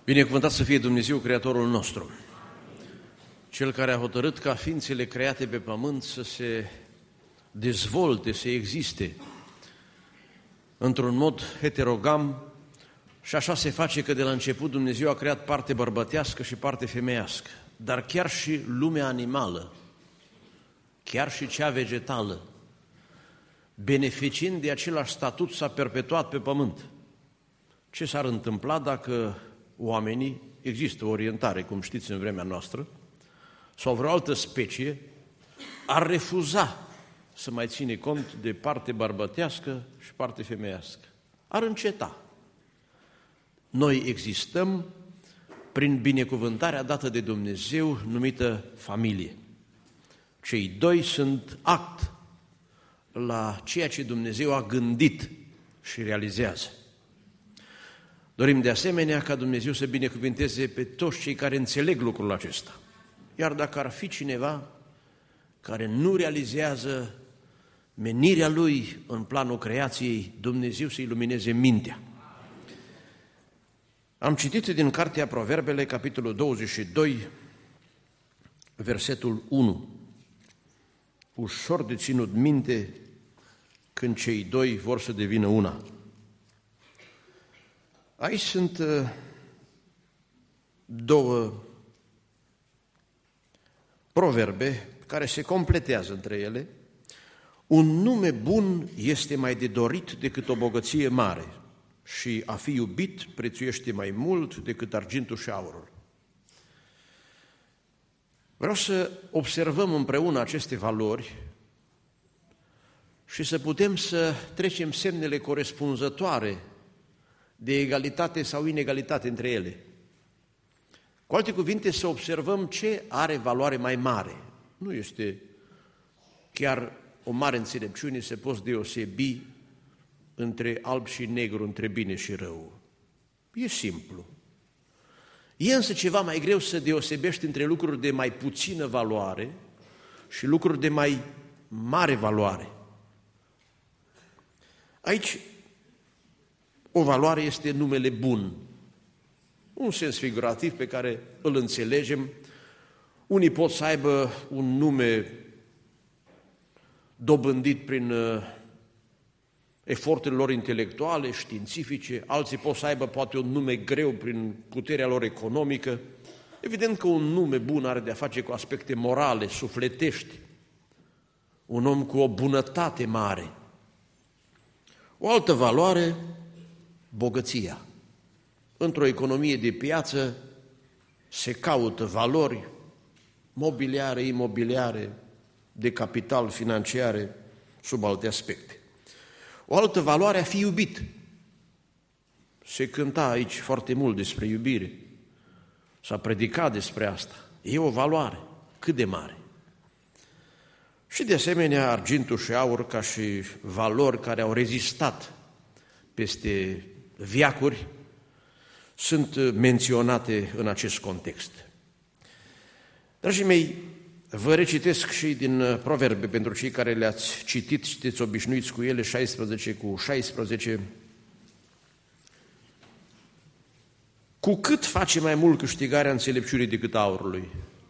Binecuvântat să fie Dumnezeu, Creatorul nostru, Cel care a hotărât ca ființele create pe pământ să se dezvolte, să existe într-un mod heterogam și așa se face că de la început Dumnezeu a creat parte bărbătească și parte femeiască, dar chiar și lumea animală, chiar și cea vegetală, beneficiind de același statut, s-a perpetuat pe pământ. Ce s-ar întâmpla dacă oamenii, există o orientare, cum știți, în vremea noastră, sau vreo altă specie, ar refuza să mai ține cont de parte bărbătească și parte femeiască? Ar înceta. Noi existăm prin binecuvântarea dată de Dumnezeu, numită familie. Cei doi sunt act la ceea ce Dumnezeu a gândit și realizează. Dorim de asemenea ca Dumnezeu să binecuvânteze pe toți cei care înțeleg lucrul acesta. Iar dacă ar fi cineva care nu realizează menirea lui în planul creației, Dumnezeu să ilumineze mintea. Am citit din Cartea Proverbele, capitolul 22, versetul 1. Ușor de ținut minte când cei doi vor să devină una. Aici sunt două proverbe care se completează între ele. Un nume bun este mai de dorit decât o bogăție mare și a fi iubit prețuiește mai mult decât argintul și aurul. Vreau să observăm împreună aceste valori și să putem să trecem semnele corespunzătoare de egalitate sau inegalitate între ele. Cu alte cuvinte, să observăm ce are valoare mai mare. Nu este chiar o mare înțelepciune să poți deosebi între alb și negru, între bine și rău. E simplu. E însă ceva mai greu să deosebești între lucruri de mai puțină valoare și lucruri de mai mare valoare. Aici, o valoare este numele bun, un sens figurativ pe care îl înțelegem. Unii pot să aibă un nume dobândit prin eforturile lor intelectuale, științifice, alții pot să aibă poate un nume greu prin puterea lor economică. Evident că un nume bun are de-a face cu aspecte morale, sufletești, un om cu o bunătate mare. O altă valoare, bogăția. Într-o economie de piață se caută valori mobiliare, imobiliare, de capital, financiare, sub alte aspecte. O altă valoare, a fi iubit. Se cânta aici foarte mult despre iubire. S-a predicat despre asta. E o valoare. Cât de mare? Și de asemenea, argintul și aur ca și valori care au rezistat peste veacuri sunt menționate în acest context. Dragii mei, vă recitesc și din Proverbe, pentru cei care le-ați citit, sunteți obișnuiți cu ele, 16:16. Cu cât face mai mult câștigarea înțelepciunii decât aurului?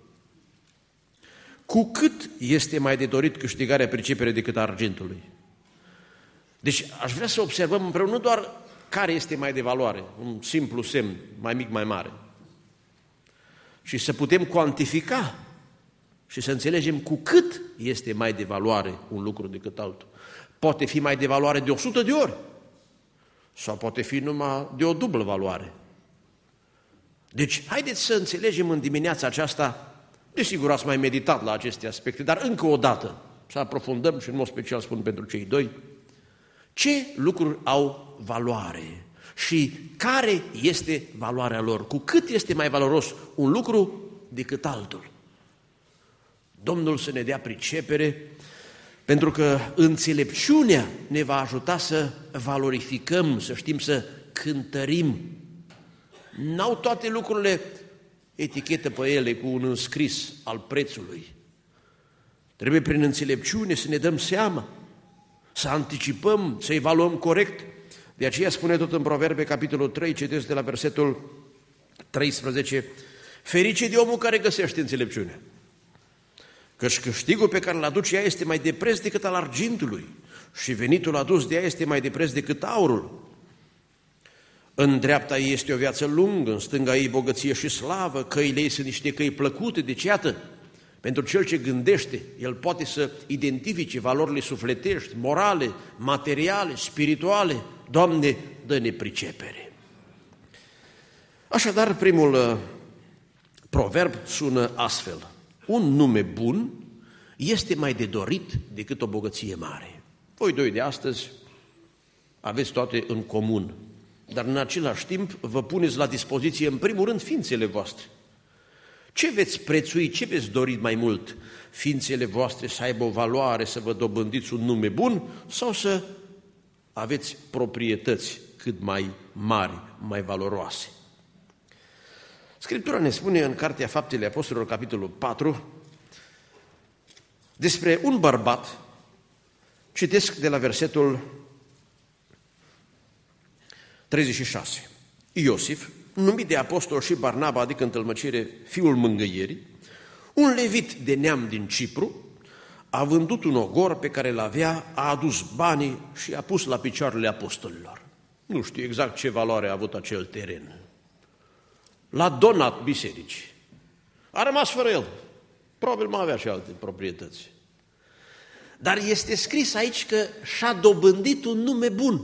Cu cât este mai de dorit câștigarea priceperii decât a argintului? Deci aș vrea să observăm împreună nu doar care este mai de valoare, un simplu semn, mai mic, mai mare, și să putem cuantifica și să înțelegem cu cât este mai de valoare un lucru decât altul. Poate fi mai de valoare de 100 de ori sau poate fi numai de o dublă valoare. Deci, haideți să înțelegem în dimineața aceasta, desigur ați mai meditat la aceste aspecte, dar încă o dată să aprofundăm și în mod special spun pentru cei doi, ce lucruri au valoare și care este valoarea lor, cu cât este mai valoros un lucru decât altul. Domnul să ne dea pricepere, pentru că înțelepciunea ne va ajuta să valorificăm, să știm să cântărim. N-au toate lucrurile etichetă pe ele cu un înscris al prețului. Trebuie prin înțelepciune să ne dăm seama, să anticipăm, să evaluăm corect. De aceea spune tot în Proverbe, capitolul 3, citesc de la versetul 13. Ferice de omul care găsește înțelepciunea, căci câștigul pe care îl aduce ea este mai de preț decât al argintului și venitul adus de ea este mai de preț decât aurul. În dreapta ei este o viață lungă, în stânga ei bogăție și slavă, căile ei sunt niște căi plăcute, deci iată, pentru cel ce gândește, el poate să identifice valorile sufletești, morale, materiale, spirituale. Doamne, dă-ne pricepere! Așadar, primul proverb sună astfel: un nume bun este mai de dorit decât o bogăție mare. Voi doi de astăzi aveți toate în comun, dar în același timp vă puneți la dispoziție în primul rând ființele voastre. Ce veți prețui, ce veți dori mai mult? Ființele voastre să aibă o valoare, să vă dobândiți un nume bun sau să aveți proprietăți cât mai mari, mai valoroase? Scriptura ne spune în Cartea Faptele Apostolilor, capitolul 4, despre un bărbat, citesc de la versetul 36. Iosif, numit de apostol și Barnaba, adică în tălmăcire fiul mângâierii, un levit de neam din Cipru, a vândut un ogor pe care l-avea, a adus banii și a pus la picioarele apostolilor. Nu știu exact ce valoare a avut acel teren. L-a donat bisericii. A rămas fără el. Probabil mai avea și alte proprietăți. Dar este scris aici că și-a dobândit un nume bun.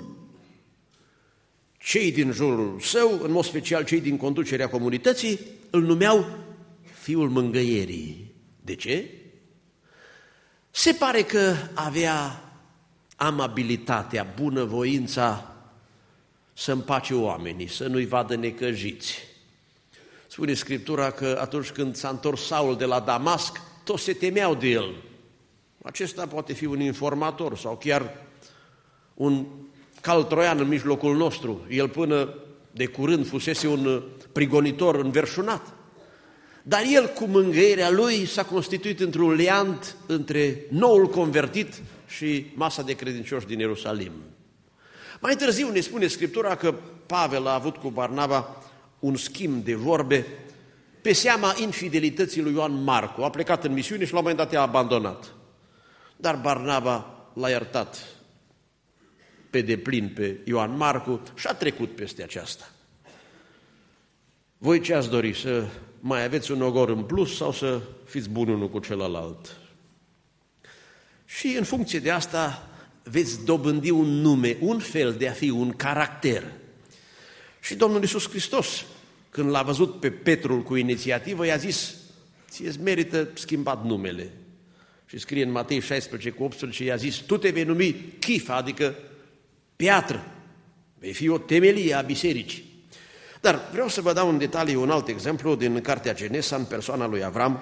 Cei din jurul său, în mod special cei din conducerea comunității, îl numeau fiul mângâierii. De ce? Se pare că avea amabilitatea, bunăvoința să împace oamenii, să nu-i vadă necăjiți. Spune Scriptura că atunci când s-a întors Saul de la Damasc, toți se temeau de el. Acesta poate fi un informator sau chiar un cal troian în mijlocul nostru. El până de curând fusese un prigonitor înverșunat. Dar el, cu mângâierea lui, s-a constituit într-un leant între noul convertit și masa de credincioși din Ierusalim. Mai târziu ne spune Scriptura că Pavel a avut cu Barnaba un schimb de vorbe pe seama infidelității lui Ioan Marcu. A plecat în misiune și la un moment dat i-a abandonat. Dar Barnaba l-a iertat pe deplin pe Ioan Marcu și a trecut peste aceasta. Voi ce ați dori? Să mai aveți un ogor în plus sau să fiți buni unul cu celălalt? Și în funcție de asta veți dobândi un nume, un fel de a fi, un caracter. Și Domnul Iisus Hristos, când l-a văzut pe Petrul cu inițiativă, i-a zis: ție-ți merită schimbat numele. Și scrie în Matei 16:18, i-a zis: tu te vei numi Chifa, adică piatră, vei fi o temelie a bisericii. Dar vreau să vă dau în detalii un alt exemplu din Cartea Genesa, în persoana lui Avram.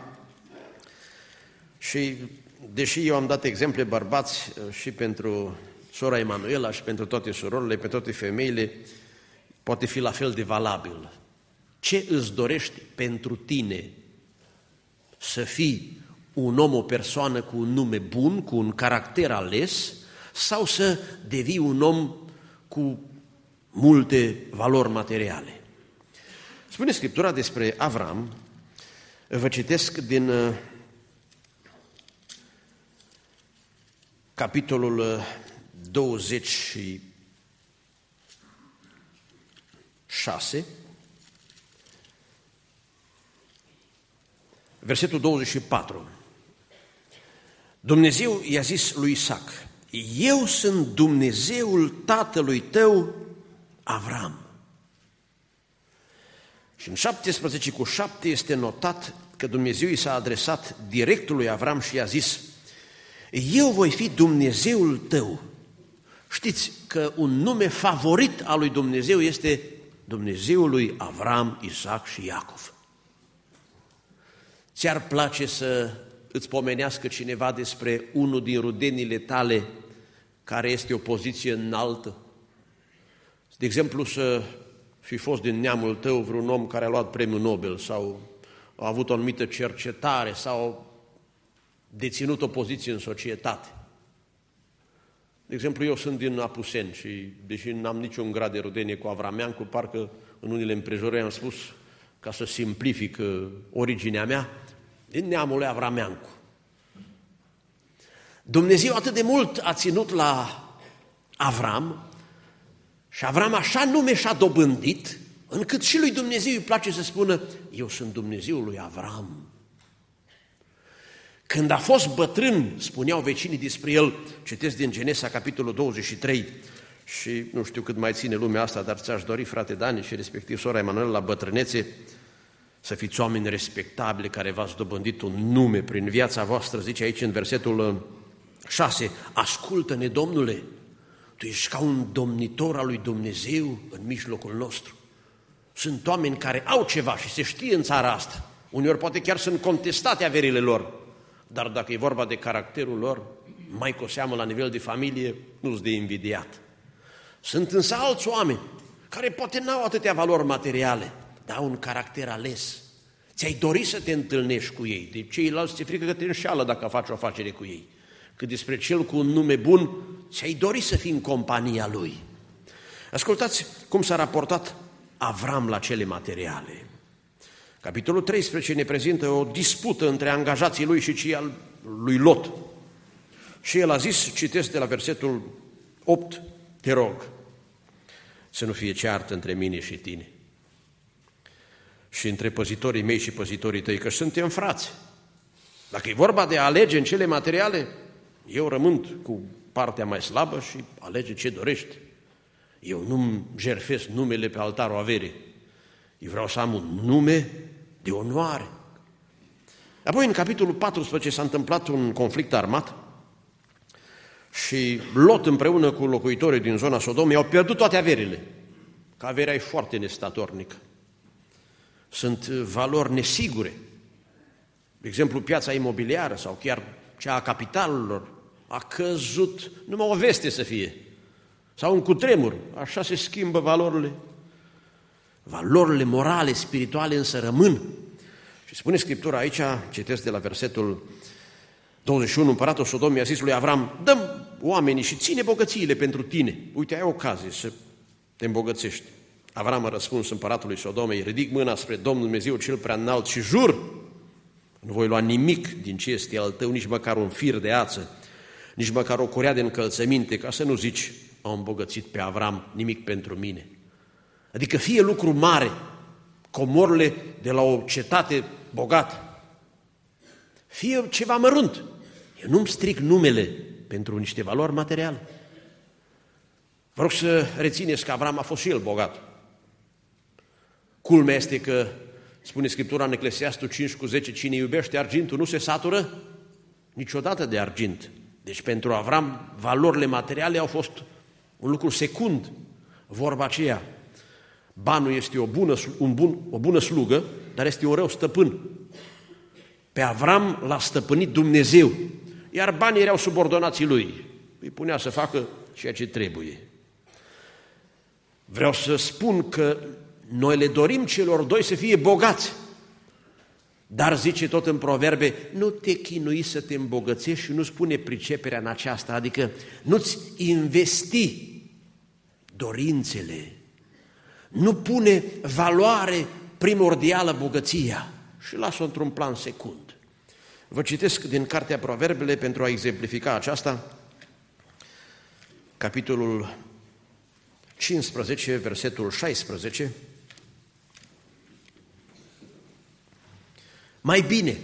Și deși eu am dat exemple bărbați și pentru sora Emanuela și pentru toate surorile, pentru toate femeile, poate fi la fel de valabil. Ce îți dorești pentru tine? Să fii un om, o persoană cu un nume bun, cu un caracter ales, sau să devii un om cu multe valori materiale? Spune Scriptura despre Avram, vă citesc din capitolul 26, versetul 24. Dumnezeu i-a zis lui Isaac: eu sunt Dumnezeul tatălui tău, Avram. Și în 17:7 este notat că Dumnezeu i s-a adresat direct lui Avram și i-a zis: eu voi fi Dumnezeul tău. Știți că un nume favorit al lui Dumnezeu este Dumnezeul lui Avram, Isaac și Iacov. Ți-ar place să îți pomenească cineva despre unul din rudenile tale care este o poziție înaltă? De exemplu, să fi fost din neamul tău vreun om care a luat premiul Nobel sau a avut o anumită cercetare sau deținut o poziție în societate. De exemplu, eu sunt din Apuseni și, deși n-am niciun grad de rudenie cu Avrameancu, parcă în unele împrejurări am spus ca să simplific originea mea, din neamul lui Avrameancu. Dumnezeu atât de mult a ținut la Avram și Avram așa nume și-a dobândit, încât și lui Dumnezeu îi place să spună, eu sunt Dumnezeul lui Avram. Când a fost bătrân, spuneau vecinii despre el, citesc din Genesa, capitolul 23, și nu știu cât mai ține lumea asta, dar ți-aș dori, frate Dani și respectiv sora Emanuel, la bătrânețe, să fiți oameni respectabili care v-ați dobândit un nume prin viața voastră, zice aici în versetul 6, ascultă-ne, Domnule, Tu ești ca un domnitor al lui Dumnezeu în mijlocul nostru. Sunt oameni care au ceva și se știe în țara asta. Uneori poate chiar sunt contestate averile lor, dar dacă e vorba de caracterul lor, mai cu seamă la nivel de familie, nu-s de invidiat. Sunt însă alți oameni care poate n-au atâtea valori materiale, dar au un caracter ales. Ți-ai dori să te întâlnești cu ei, de ceilalți ți-e frică că te înșeală dacă faci o afacere cu ei. Că despre cel cu un nume bun, ți-ai dori să fii în compania lui. Ascultați cum s-a raportat Avram la cele materiale. Capitolul 13 ne prezintă o dispută între angajații lui și cei al lui Lot. Și el a zis, citesc de la versetul 8, te rog să nu fie ceartă între mine și tine și între păzitorii mei și păzitorii tăi, că suntem frați. Dacă e vorba de a alege în cele materiale, eu rămân cu partea mai slabă și alege ce dorești. Eu nu-mi jertfesc numele pe altarul averii. Eu vreau să am un nume de onoare. Apoi, în capitolul 14 s-a întâmplat un conflict armat și Lot împreună cu locuitorii din zona Sodomei au pierdut toate averile, că averea e foarte nestatornică. Sunt valori nesigure. De exemplu, piața imobiliară sau chiar cea a capitalurilor a căzut, numai o veste să fie, sau un cutremur, așa se schimbă valorile. Valorile morale, spirituale însă rămân. Și spune Scriptura aici, citesc de la versetul 21, împăratul Sodomii a zis lui Avram, dă-mi oamenii și ține bogățiile pentru tine. Uite, ai ocazie să te îmbogățești. Avram a răspuns împăratului Sodomei, ridic mâna spre Domnul Dumnezeu cel prea înalt și jur, nu voi lua nimic din ce este al tău, nici măcar un fir de ață, nici măcar o curea de încălțăminte, ca să nu zici, au îmbogățit pe Avram, nimic pentru mine. Adică fie lucru mare, comorile de la o cetate bogată, fie ceva mărunt, eu nu-mi stric numele pentru niște valori materiale. Vă rog să rețineți că Avram a fost și el bogat. Culmea este că, spune Scriptura în Eclesiastul 5:10, cine iubește argintul nu se satură niciodată de argint. Deci pentru Avram valorile materiale au fost un lucru secund. Vorba aceea, banul este o bună slugă, dar este un rău stăpân. Pe Avram l-a stăpânit Dumnezeu, iar banii erau subordonații lui. Îi punea să facă ceea ce trebuie. Vreau să spun că noi le dorim celor doi să fie bogați, dar zice tot în Proverbe, nu te chinui să te îmbogățești și nu spune priceperea în aceasta, adică nu-ți investi dorințele, nu pune valoare primordială bogăția și lasă-o într-un plan secund. Vă citesc din Cartea Proverbele pentru a exemplifica aceasta, capitolul 15, versetul 16. Mai bine,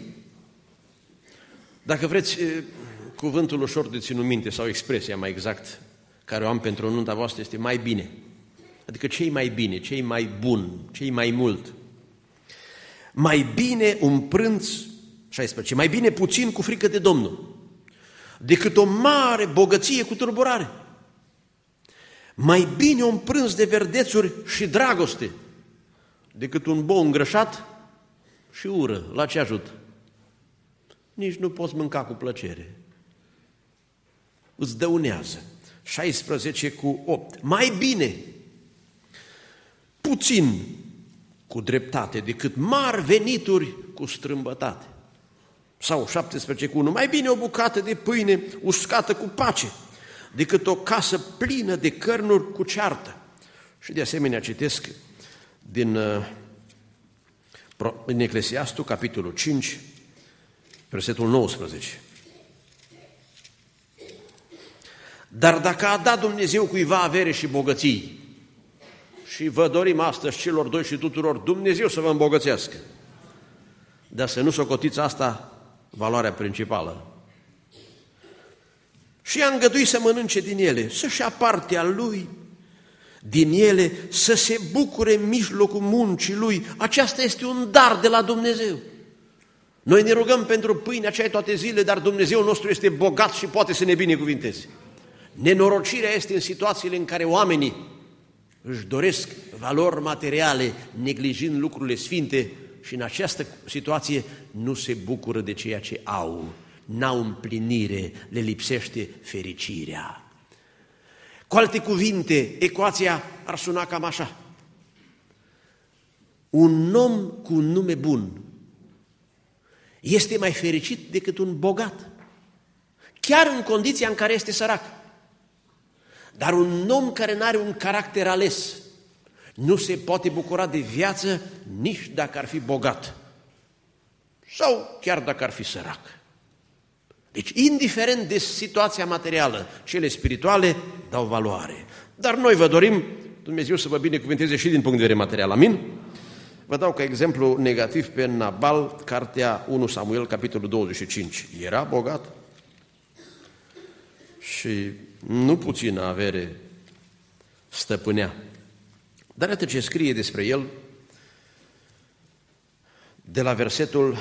dacă vreți cuvântul ușor de ținut minte sau expresia mai exact care o am pentru nunta voastră este mai bine. Adică ce-i mai bine, ce-i mai bun, ce-i mai mult. Mai bine un prânz, 16, mai bine puțin cu frică de Domnul, decât o mare bogăție cu tulburare. Mai bine un prânz de verdețuri și dragoste, decât un bou îngrășat și ură. La ce ajută? Nici nu poți mânca cu plăcere. Îți dăunează. 16:8. Mai bine puțin cu dreptate decât mari venituri cu strâmbătate. Sau 17:1. Mai bine o bucată de pâine uscată cu pace decât o casă plină de cărnuri cu ceartă. Și de asemenea citesc din În Eclesiastul, capitolul 5, versetul 19. Dar dacă a dat Dumnezeu cuiva avere și bogății, și vă dorim astăzi celor doi și tuturor, Dumnezeu să vă îmbogățească, dar să nu socotiți asta valoarea principală. Și a îngăduit să mănânce din ele, să-și ia partea lui din ele, să se bucure în mijlocul muncii lui. Aceasta este un dar de la Dumnezeu. Noi ne rugăm pentru pâinea aceea toate zilele, dar Dumnezeu nostru este bogat și poate să ne binecuvinteze. Nenorocirea este în situațiile în care oamenii își doresc valori materiale, neglijând lucrurile sfinte, și în această situație nu se bucură de ceea ce au, n-au împlinire, le lipsește fericirea. Cu alte cuvinte, ecuația ar suna cam așa: un om cu un nume bun este mai fericit decât un bogat, chiar în condiția în care este sărac. Dar un om care nu are un caracter ales nu se poate bucura de viață nici dacă ar fi bogat sau chiar dacă ar fi sărac. Deci, indiferent de situația materială, cele spirituale dau valoare. Dar noi vă dorim Dumnezeu să vă binecuvânteze și din punct de vedere material. Amin? Vă dau ca exemplu negativ pe Nabal, cartea 1 Samuel, capitolul 25. Era bogat și nu puțină avere stăpânea. Dar atât ce scrie despre el de la versetul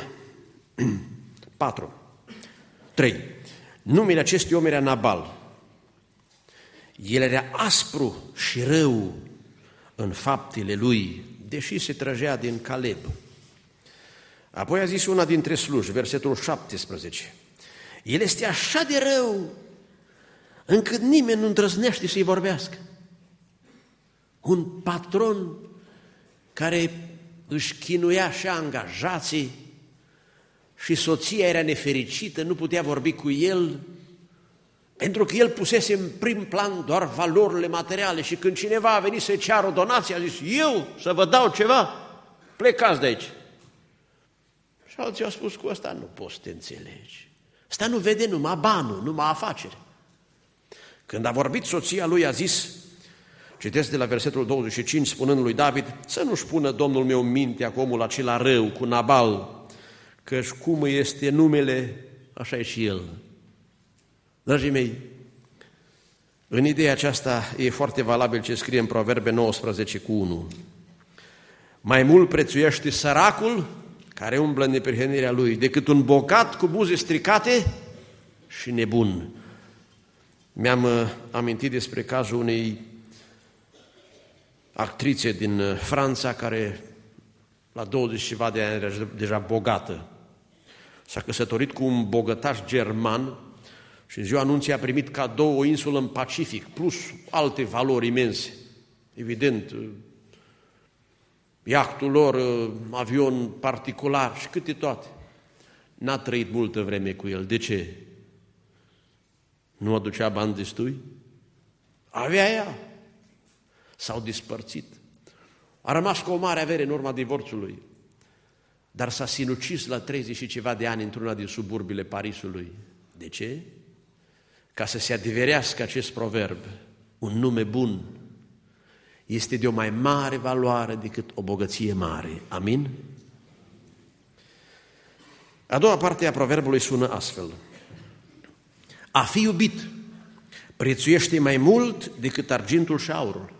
3. Numele acestui om era Nabal. El era aspru și rău în faptele lui, deși se trăgea din Caleb. Apoi a zis una dintre sluji, versetul 17. El este așa de rău încât nimeni nu îndrăznește să-i vorbească. Un patron care își chinuia și angajații și soția era nefericită, nu putea vorbi cu el, pentru că el pusese în prim plan doar valorile materiale și când cineva a venit să-i ceară o donație, a zis: eu să vă dau ceva, plecați de aici. Și alții au spus: cu ăsta nu poți să te înțelegi. Ăsta nu vede numai banul, numai afaceri. Când a vorbit soția lui, a zis, citesc de la versetul 25, spunând lui David: să nu-și pună Domnul meu mintea cu omul acela rău, cu Nabal, căci cum este numele, așa e și el. Dragii mei, în ideea aceasta e foarte valabil ce scrie în Proverbe 19 cu 1. Mai mult prețuiește săracul care umblă în neprihănirea lui decât un bogat cu buze stricate și nebun. Mi-am amintit despre cazul unei actrițe din Franța care la 20 ceva de ani era deja bogată. S-a căsătorit cu un bogătaș german și în ziua anunții a primit cadou o insulă în Pacific, plus alte valori imense. Evident, iahtul lor, avion particular și câte toate. N-a trăit multă vreme cu el. De ce? Nu aducea bani destui? Avea ea. S-au dispărțit. A rămas cu o mare avere în urma divorțului, dar s-a sinucis la 30 și ceva de ani într-una din suburbile Parisului. De ce? Ca să se adeverească acest proverb: un nume bun este de o mai mare valoare decât o bogăție mare. Amin? A doua parte a proverbului sună astfel: a fi iubit prețuiește mai mult decât argintul și aurul.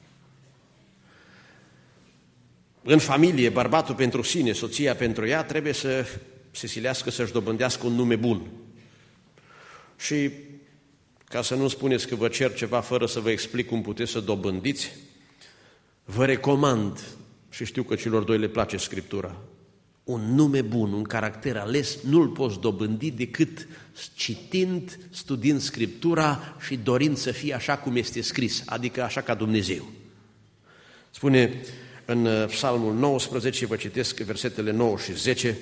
În familie, bărbatul pentru sine, soția pentru ea, trebuie să se silească să-și dobândească un nume bun. Și ca să nu spuneți că vă cer ceva fără să vă explic cum puteți să dobândiți, vă recomand, și știu că celor doi le place Scriptura, un nume bun, un caracter ales, nu-l poți dobândi decât citind, studiind Scriptura și dorind să fie așa cum este scris, adică așa ca Dumnezeu. Spune în Psalmul 19, vă citesc versetele 9 și 10,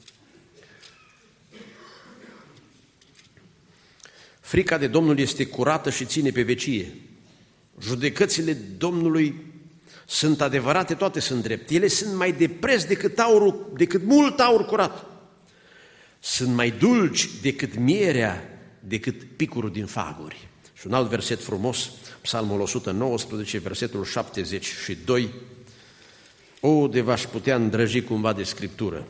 frica de Domnul este curată și ține pe vecie. Judecățile Domnului Sunt adevărate, toate sunt drept. Ele sunt mai de preț decât mult aur curat. Sunt mai dulci decât mierea, decât picurul din faguri. Și un alt verset frumos, Psalmul 119, versetul 72. De v-aș putea îndrăji cumva de Scriptură.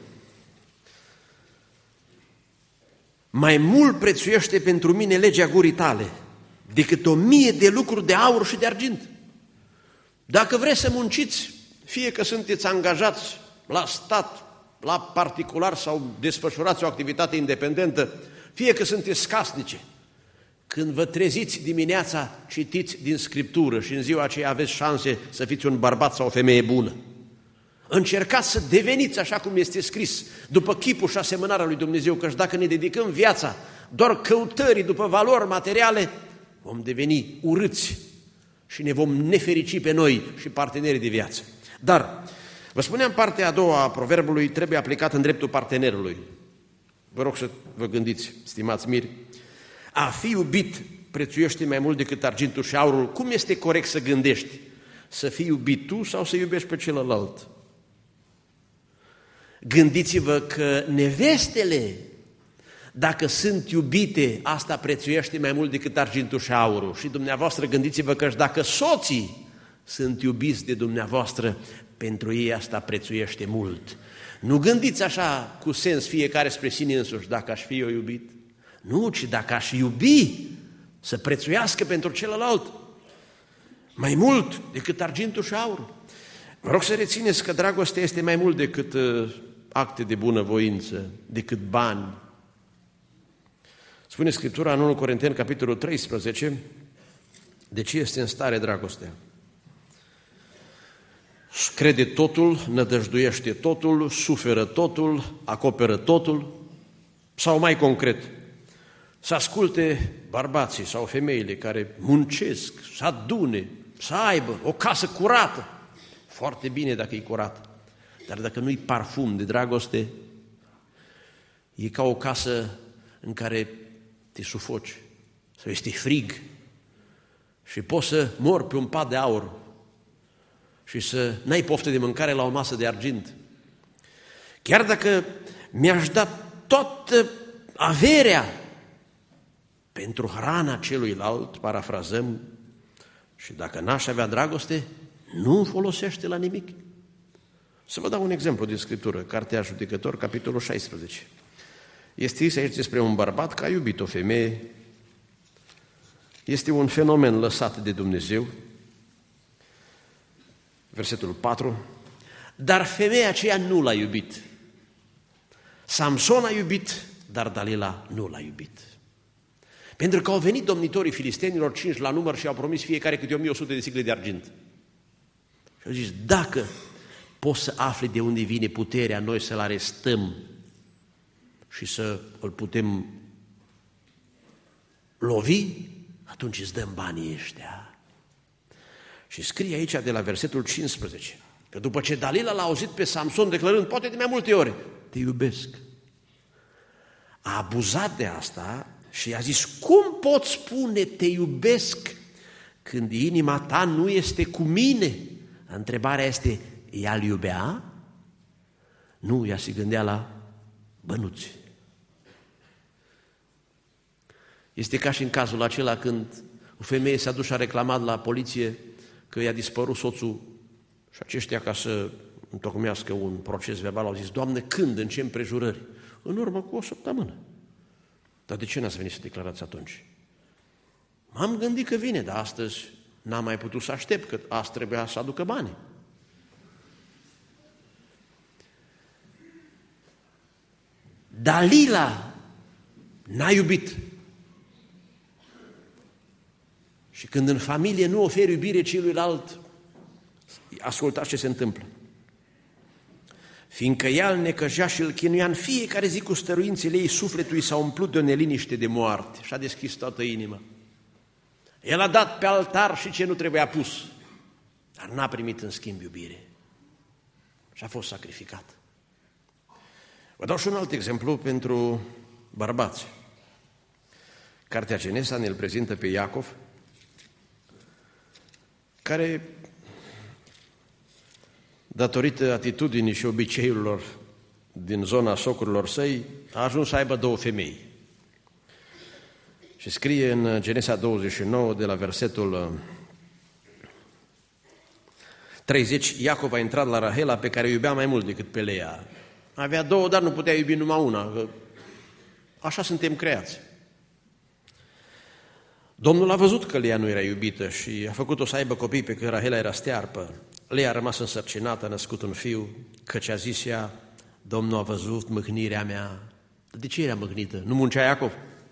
Mai mult prețuiește pentru mine legea gurii tale decât 1000 de lucruri de aur și de argint. Dacă vreți să munciți, fie că sunteți angajați la stat, la particular sau desfășurați o activitate independentă, fie că sunteți casnice, când vă treziți dimineața, citiți din Scriptură și în ziua aceea aveți șanse să fiți un bărbat sau o femeie bună. Încercați să deveniți așa cum este scris, după chipul și asemănarea lui Dumnezeu, căci dacă ne dedicăm viața doar căutării după valori materiale, vom deveni urâți și ne vom neferici pe noi și partenerii de viață. Dar, vă spuneam, partea a doua a proverbului trebuie aplicată în dreptul partenerului. Vă rog să vă gândiți, stimați miri, a fi iubit prețuiește mai mult decât argintul și aurul. Cum este corect să gândești? Să fii iubit tu sau să iubești pe celălalt? Gândiți-vă că nevestele, dacă sunt iubite, asta prețuiește mai mult decât argintul și aurul. Și dumneavoastră gândiți-vă că dacă soții sunt iubiți de dumneavoastră, pentru ei asta prețuiește mult. Nu gândiți așa cu sens fiecare spre sine însuși, dacă aș fi eu iubit. Nu, ci dacă aș iubi, să prețuiască pentru celălalt mai mult decât argintul și aurul. Vă rog să rețineți că dragostea este mai mult decât acte de bunăvoință, decât bani. Spune Scriptura în 1 Corinteni, capitolul 13, de ce este în stare dragostea? Crede totul, nădăjduiește totul, suferă totul, acoperă totul, sau mai concret, să asculte bărbații sau femeile care muncesc, să adune, să aibă o casă curată. Foarte bine dacă e curată, dar dacă nu-i parfum de dragoste, e ca o casă în care te sufoci sau este frig și poți să mori pe un pat de aur și să n-ai poftă de mâncare la o masă de argint. Chiar dacă mi-aș da toată averea pentru hrana celuilalt, parafrazăm, și dacă n-aș avea dragoste, nu îmi folosește la nimic. Să vă dau un exemplu din Scriptură, Cartea Judecători, capitolul 16. Este scris aici despre un bărbat care a iubit o femeie. Este un fenomen lăsat de Dumnezeu. Versetul 4. Dar femeia aceea nu l-a iubit. Samson a iubit, dar Dalila nu l-a iubit. Pentru că au venit domnitorii filistenilor 5 la număr și au promis fiecare câte 1100 de sicle de argint. Și au zis, dacă poți să afli de unde vine puterea, noi să-l arestăm și să îl putem lovi, atunci îți dăm banii ăștia. Și scrie aici de la versetul 15, că după ce Dalila l-a auzit pe Samson declarând, poate de mai multe ori, te iubesc, a abuzat de asta și a zis, cum poți spune te iubesc când inima ta nu este cu mine? Întrebarea este, ea îl iubea? Nu, ea se gândea la bănuți. Este ca și în cazul acela când o femeie s-a dus și a reclamat la poliție că i-a dispărut soțul și aceștia, ca să întocmească un proces verbal, au zis, Doamne, când, în ce împrejurări? În urmă cu o săptămână. Dar de ce n-ați venit să declarați atunci? M-am gândit că vine, dar astăzi n-am mai putut să aștept, că azi trebuia să aducă bani. Dalila n-a iubit. Și când în familie nu oferi iubire celuilalt, ascultați ce se întâmplă. Fiindcă ea îl necăjea și îl chinuia în fiecare zi cu stăruințele ei, sufletul i s-a umplut de o neliniște de moarte și a deschis toată inima. El a dat pe altar și ce nu trebuia pus, dar n-a primit în schimb iubire și a fost sacrificat. Vă dau și un alt exemplu pentru bărbați. Cartea Genesa ne-l prezintă pe Iacov, care datorită atitudinii și obiceiurilor din zona socurilor săi, a ajuns să aibă 2 femei. Și scrie în Genesa 29, de la versetul 30, Iacov a intrat la Rahela, pe care o iubea mai mult decât pe Lea. Avea 2, dar nu putea iubi numai una, că așa suntem creați. Domnul a văzut că Lea nu era iubită și a făcut-o să aibă copii, pe când Rahela era stearpă. Lea a rămas însărcinată, a născut un fiu, căci a zis ea, Domnul a văzut mâhnirea mea. De ce era mâhnită? Nu muncea Iacov?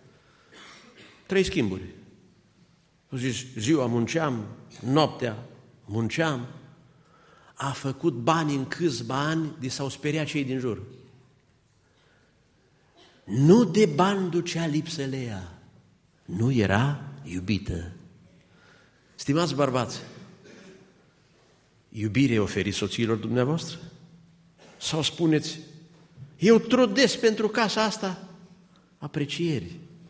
3 schimburi. Zis, ziua munceam, noaptea munceam. A făcut bani în câțiva ani de s-au speriat cei din jur. Nu de bani ducea lipsă Lea. Nu era iubită. Stimați bărbați, iubire oferiți soțiilor dumneavoastră? Sau spuneți, eu trudesc pentru casa asta? Aprecieri.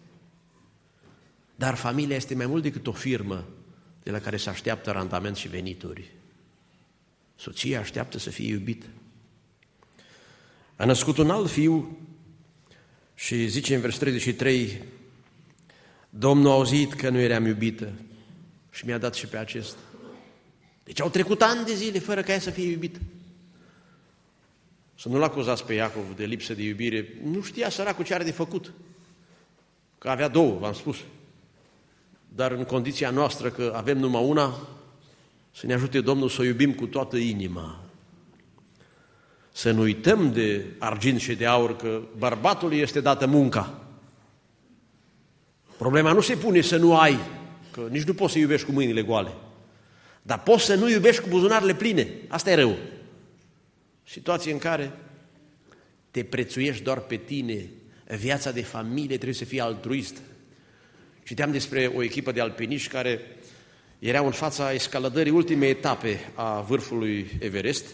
Dar familia este mai mult decât o firmă de la care se așteaptă randament și venituri. Soția așteaptă să fie iubită. A născut un alt fiu și zice în versul 33, Domnul a auzit că nu eram iubită și mi-a dat și pe acesta. Deci au trecut ani de zile fără ca ea să fie iubită. Să nu-l acuzați pe Iacov de lipsă de iubire. Nu știa săracul ce are de făcut. Că avea 2, v-am spus. Dar în condiția noastră că avem numai una, să ne ajute Domnul să o iubim cu toată inima. Să nu uităm de argint și de aur, că bărbatului este dată munca. Problema nu se pune să nu ai, că nici nu poți să iubești cu mâinile goale. Dar poți să nu iubești cu buzunarele pline. Asta e rău. Situație în care te prețuiești doar pe tine, viața de familie trebuie să fie altruistă. Citeam despre o echipă de alpiniști care erau în fața escaladării ultimei etape a vârfului Everest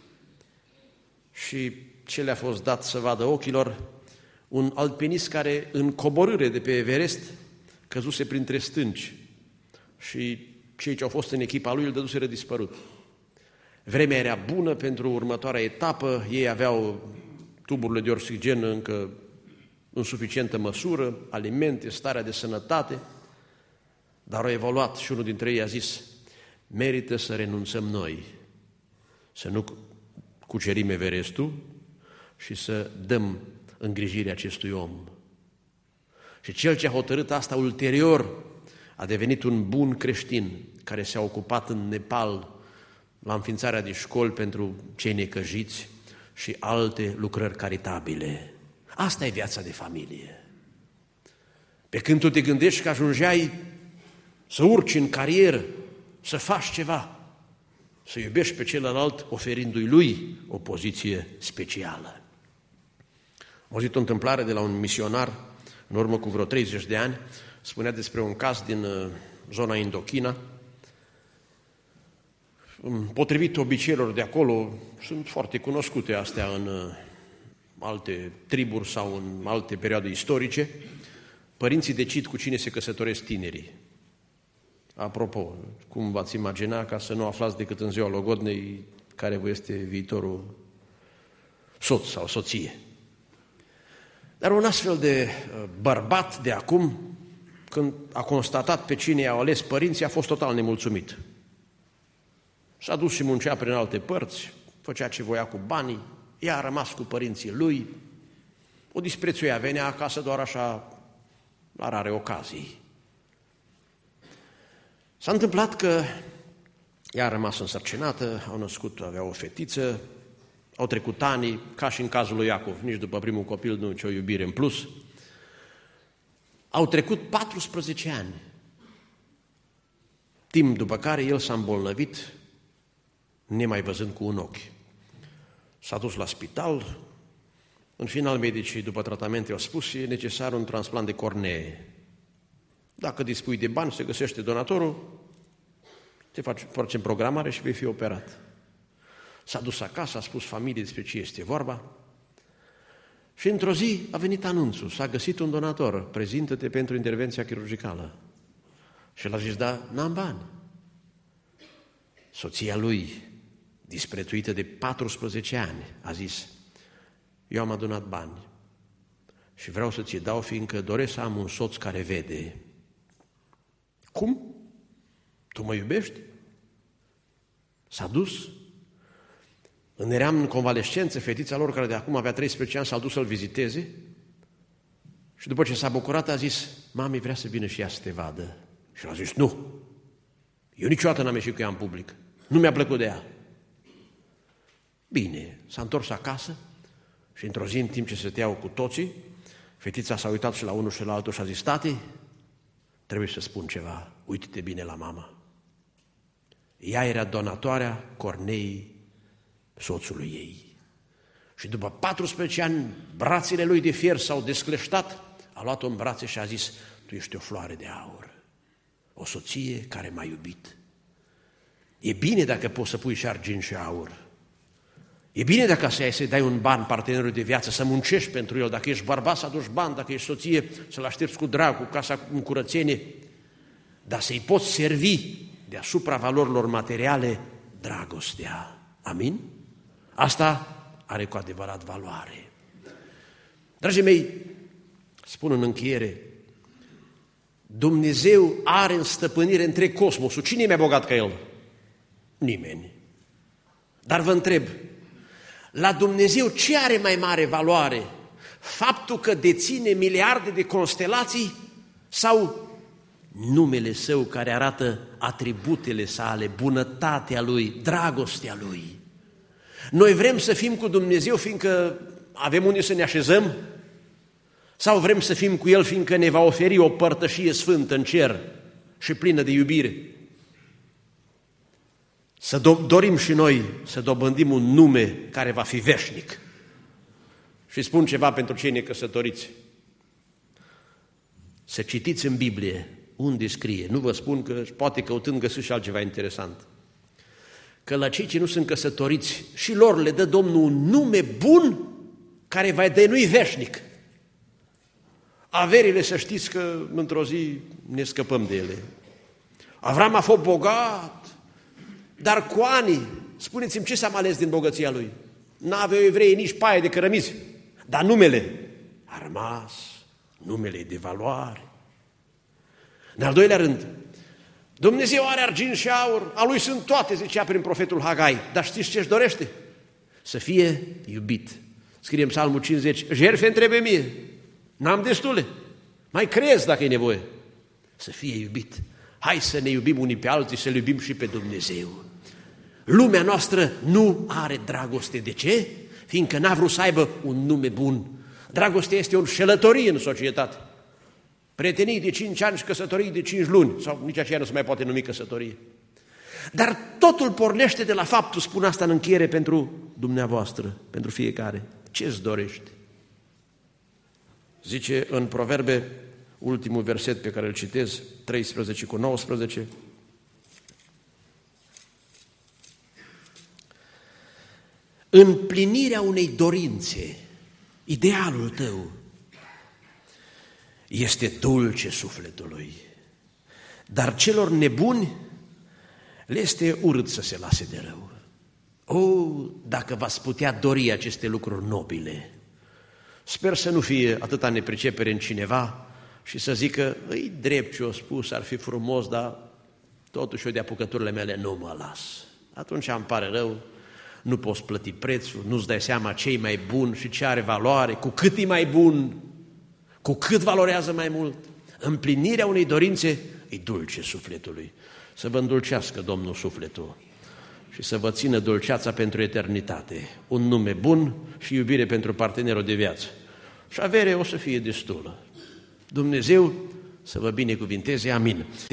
și ce le-a fost dat să vadă ochilor, un alpinist care în coborâre de pe Everest căzuse printre stânci și cei ce au fost în echipa lui îl dăduseră dispărut. Vremea era bună pentru următoarea etapă, ei aveau tuburile de oxigen încă în suficientă măsură, alimente, starea de sănătate, dar au evoluat și unul dintre ei a zis, merită să renunțăm noi, să nu cucerim Everestul și să dăm îngrijirea acestui om. Și cel ce a hotărât asta ulterior a devenit un bun creștin care s-a ocupat în Nepal la înființarea de școli pentru cei necăjiți și alte lucrări caritabile. Asta e viața de familie. Pe când tu te gândești că ajungeai să urci în carieră, să faci ceva, să iubești pe celălalt oferindu-i lui o poziție specială. Am auzit o întâmplare de la un misionar în urmă cu vreo 30 de ani, spunea despre un caz din zona Indochina. Potrivit obiceiurilor de acolo, sunt foarte cunoscute astea în alte triburi sau în alte perioade istorice, părinții decid cu cine se căsătoresc tinerii. Apropo, cum v-ați imagina ca să nu aflați decât în ziua logodnei care vă este viitorul soț sau soție. Dar un astfel de bărbat de acum, când a constatat pe cine i-au ales părinții, a fost total nemulțumit. S-a dus și muncea prin alte părți, făcea ce voia cu banii, ea a rămas cu părinții lui, o disprețuia, venea acasă doar așa, la rare ocazii. S-a întâmplat că ea a rămas însărcinată, au născut, avea o fetiță, au trecut ani, ca și în cazul lui Iacov, nici după primul copil nu nicio iubire în plus. Au trecut 14 ani, timp după care el s-a îmbolnăvit, nemai văzând cu un ochi. S-a dus la spital, în final medicii după tratamente au spus e necesar un transplant de cornee. Dacă dispui de bani, se găsește donatorul, facem programare și vei fi operat. S-a dus acasă, a spus familiei despre ce este vorba și într-o zi a venit anunțul, s-a găsit un donator, prezintă-te pentru intervenția chirurgicală. Și el a zis, da, n-am bani. Soția lui, disprețuită de 14 ani, a zis: eu am adunat bani și vreau să ți-i dau, fiindcă doresc să am un soț care vede. Cum? Tu mă iubești? S-a dus. Eram în convalescență, fetița lor, care de acum avea 13 ani, s-a dus să-l viziteze și după ce s-a bucurat a zis: mami vrea să vină și ea să te vadă. Și a zis: nu, eu niciodată n-am ieșit cu ea în public, nu mi-a plăcut de ea. Bine, s-a întors acasă și într-o zi, în timp ce stăteau cu toții, fetița s-a uitat și la unul și la altul și a zis: tati, trebuie să spun ceva, uite-te bine la mama. Ea era donatoarea Cornei, soțului ei. Și după 14 ani, brațele lui de fier s-au descleștat, a luat-o în brațe și a zis: tu ești o floare de aur, o soție care m-a iubit. E bine dacă poți să pui și argint și aur. E bine dacă să-i dai un ban partenerului de viață, să muncești pentru el. Dacă ești bărbat, să aduci bani, dacă ești soție, să-l aștepți cu drag, cu casa în curățenie. Dar să-i poți servi deasupra valorilor materiale dragostea. Amin? Asta are cu adevărat valoare. Dragii mei, spun în încheiere, Dumnezeu are în stăpânire întreg cosmosul. Cine e mai bogat ca El? Nimeni. Dar vă întreb, la Dumnezeu ce are mai mare valoare? Faptul că deține miliarde de constelații sau numele Său care arată atributele sale, bunătatea Lui, dragostea Lui? Noi vrem să fim cu Dumnezeu fiindcă avem unde să ne așezăm? Sau vrem să fim cu El fiindcă ne va oferi o părtășie sfântă în cer și plină de iubire? Să dorim și noi să dobândim un nume care va fi veșnic. Și spun ceva pentru cei necăsătoriți. Să citiți în Biblie unde scrie, nu vă spun că poate căutând găsiți și altceva interesant, că la cei ce nu sunt căsătoriți și lor le dă Domnul un nume bun care va dăinui veșnic. Averile, să știți că într-o zi ne scăpăm de ele. Avram a fost bogat, dar cu ani, spuneți-mi ce s-a mai ales din bogăția lui? N-aveau evrei nici paie de cărămizi, dar numele a rămas, numele e de valoare. În al doilea rând, Dumnezeu are argint și aur, a Lui sunt toate, zicea prin profetul Hagai, dar știți ce-și dorește? Să fie iubit. Scrie în Psalmul 50, jertfe îmi trebuie mie, n-am destule, mai creez dacă e nevoie. Să fie iubit. Hai să ne iubim unii pe alții, să-L iubim și pe Dumnezeu. Lumea noastră nu are dragoste. De ce? Fiindcă n-a vrut să aibă un nume bun. Dragostea este o înșelătorie în societate. Prietenii de 5 ani și căsătorii de 5 luni, sau nici aceea nu se mai poate numi căsătorie. Dar totul pornește de la faptul, spun asta în încheiere pentru dumneavoastră, pentru fiecare. Ce-ți dorești? Zice în Proverbe, ultimul verset pe care îl citez, 13:19, împlinirea unei dorințe, idealul tău, este dulce sufletului, dar celor nebuni le este urât să se lase de rău. O, dacă v-ați putea dori aceste lucruri nobile! Sper să nu fie atâta nepricepere în cineva și să zică, îi drept ce-o spus, ar fi frumos, dar totuși eu de apucăturile mele nu mă las. Atunci îmi pare rău, nu poți plăti prețul, nu-ți dai seama ce e mai bun și ce are valoare, cu cât e mai bun, cu cât valorează mai mult. Împlinirea unei dorințe e dulce sufletului. Să vă îndulcească Domnul sufletul și să vă țină dulceața pentru eternitate. Un nume bun și iubire pentru partenerul de viață. Și avere o să fie destulă. Dumnezeu să vă binecuvinteze. Amin.